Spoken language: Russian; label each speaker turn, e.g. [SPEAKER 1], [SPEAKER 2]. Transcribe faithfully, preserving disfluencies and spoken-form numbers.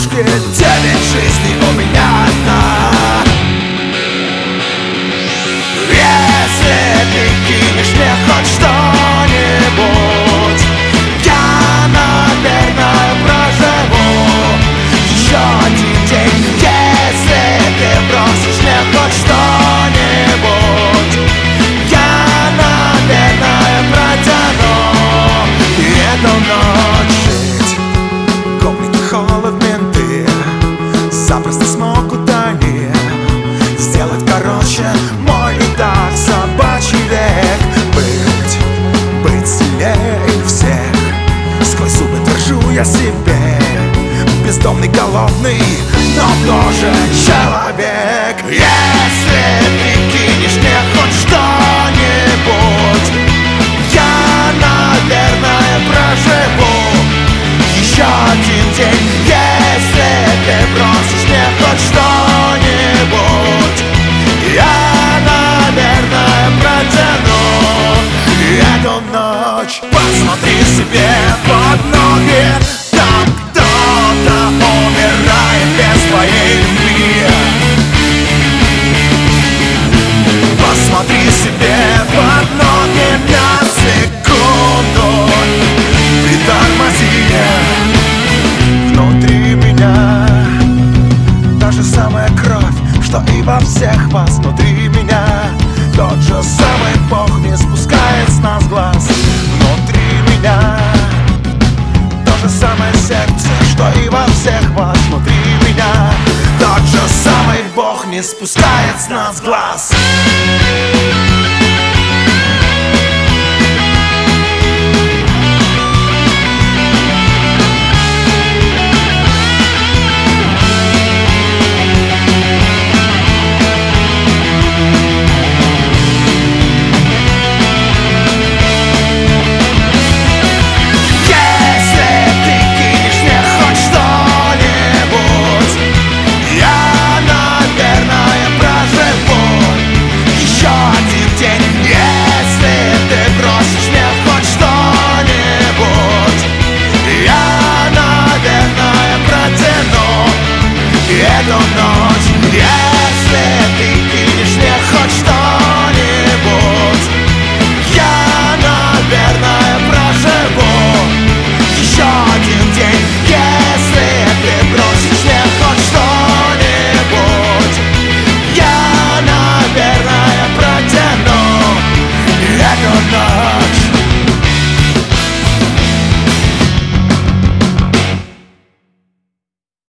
[SPEAKER 1] дорожке девять жизней у меня одна. Если ты кинешь мне хоть что-нибудь, я, наверное, проживу еще один день. Если ты бросишь мне хоть что-нибудь, я, наверное, протяну эту ночь. Жить комнате холод, менты запросто смогут они сделать короче мой и так собачий век. Быть, быть сильнее всех, сквозь зубы держу я себе. Бездомный, голодный, но тоже человек. Если ты кинешь мне хоть что-нибудь, я, наверное, проживу еще один день. Если ты бросишь мне хоть что-нибудь, я, наверное, протяну эту ночь. Посмотри себе под ноги, там кто-то умирает без твоей любви. Посмотри себе под ноги на секунду, притормози. Внутри меня та же самая кровь, что и во всех вас. Внутри меня тот же самый Бог не спускает с нас глаз. Внутри меня то же самое сердце, что и во всех вас. Внутри меня тот же самый Бог не спускает с нас глаз. I don't know.